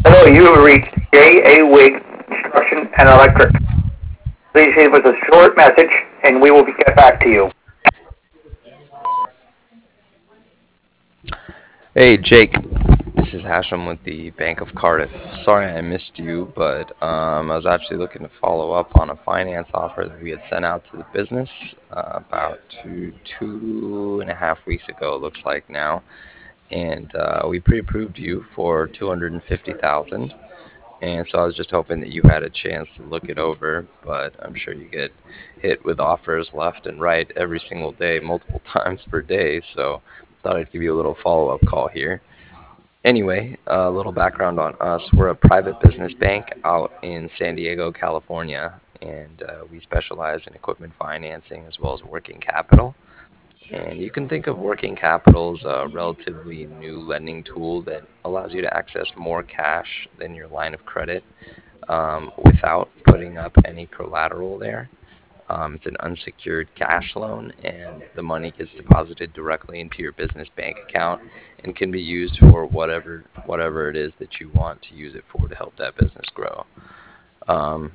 Hello, you have reached J.A. Wig Construction and Electric. Please leave us a short message and we will get back to you. Hey Jake, this is Hashem with the Bank of Cardiff. Sorry I missed you, but I was actually looking to follow up on a finance offer that we had sent out to the business about two and a half weeks ago, it looks like now, and we pre-approved you for 250,000. And so I was just hoping that you had a chance to look it over, but I'm sure you get hit with offers left and right every single day, multiple times per day. So thought I'd give you a little follow-up call here. Anyway, a little background on us. We're a private business bank out in San Diego, California, and we specialize in equipment financing as well as working capital. And you can think of working capital as a relatively new lending tool that allows you to access more cash than your line of credit without putting up any collateral there. It's an unsecured cash loan, and the money gets deposited directly into your business bank account and can be used for whatever it is that you want to use it for to help that business grow. Um,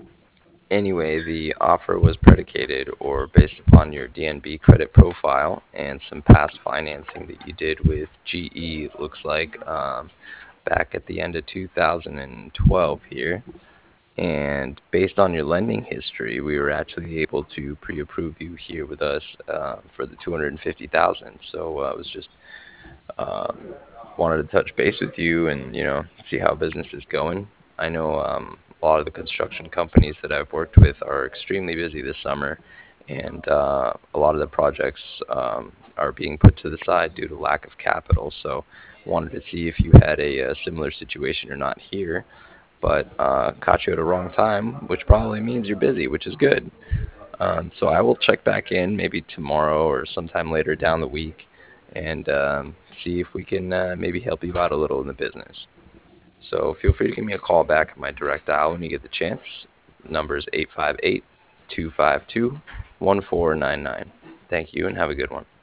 anyway, the offer was predicated or based upon your DNB credit profile and some past financing that you did with GE. Looks like back at the end of 2012 here. And based on your lending history, we were actually able to pre-approve you here with us for the 250,000. So I was just um, wanted to touch base with you and see how business is going. I know a lot of the construction companies that I've worked with are extremely busy this summer, and a lot of the projects are being put to the side due to lack of capital. So wanted to see if you had a similar situation or not here, but caught you at a wrong time, which probably means you're busy, which is good. So I will check back in maybe tomorrow or sometime later down the week and see if we can maybe help you out a little in the business. So feel free to give me a call back at my direct dial when you get the chance. The number is 858 252 1499. Thank you and have a good one.